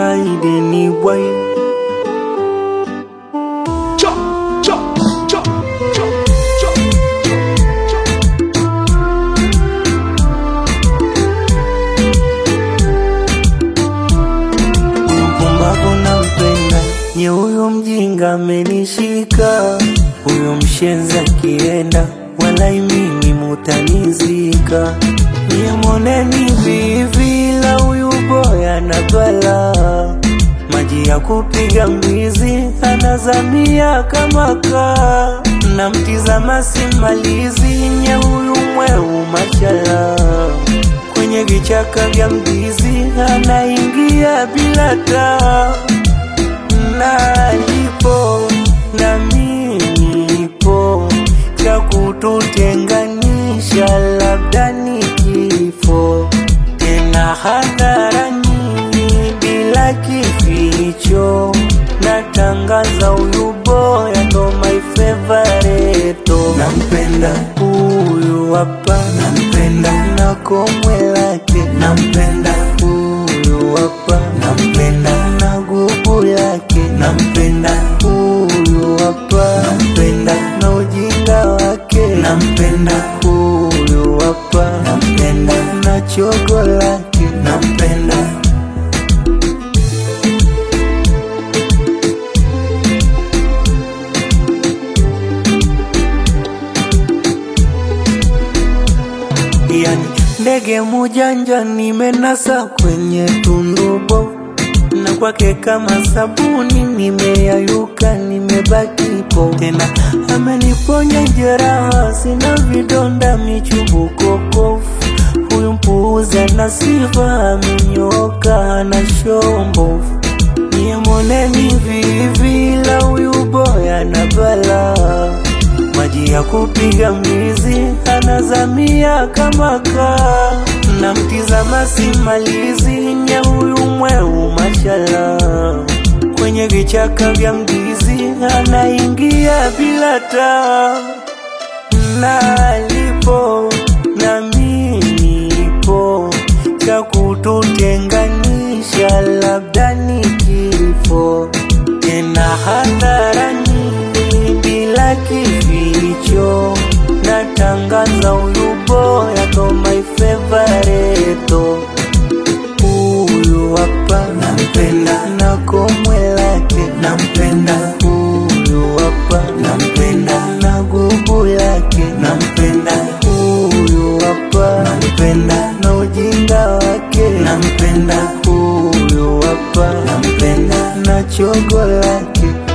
Aideni boy. Mpumbavu nampenda, nye huyo mjinga amenishika. Huyo mshenza kienda, walai mimi mutanizika. Nye moneni vivi la huyu boy anabala. Maji ya kupiga mbizi, anazamia kama kaa. Namtizama simalizi, nye huyu mweu mashala. Kwenye vichaka vya mbizi, anaingia bila taa. Na alipo, na mimi nipo. Cha kututenganisha labda ni kifo. Tena hadharani bila kificho. Natangaza huyu boy ndo my favorite. Nampenda huyu hapa, nampenda na komwe lake. Nampenda huyu hapa, nampenda na gubu lake. Nampenda huyu hapa, nampenda na ujinga wake. Nampenda huyu hapa, nampenda na chogo lake. Nampenda. Yani ndege mujanja nimenasa kwenye tundubo. Na kwake kama sabuni nimeyayuka, nimebaki po. Tena ameniponya jeraha, sina vidonda michubuko kofu. Huyu mpuuzi ana sifa, amenyoka na shombo. Nye moneni vivi la huyu boy anabala. Maji ya kupiga mbizi, anazamia kama kaa. Namtizama simalizi, nye huyu mweu mashala. Kwenye vichaka vya mbizi, anaingia bila taa. Na alipo, na mimi nipo. Cha kututenganisha labda ni kifo. Tena hadharani bila kificho. Natangaza huyu boy ndo my favorite. Huyu hapa, nampenda na komwe lake. Nampenda huyu hapa, nampenda na gubu lake. Nampenda huyu hapa, nampenda na ujinga wake. Nampenda huyu hapa, nampenda na chogo lake.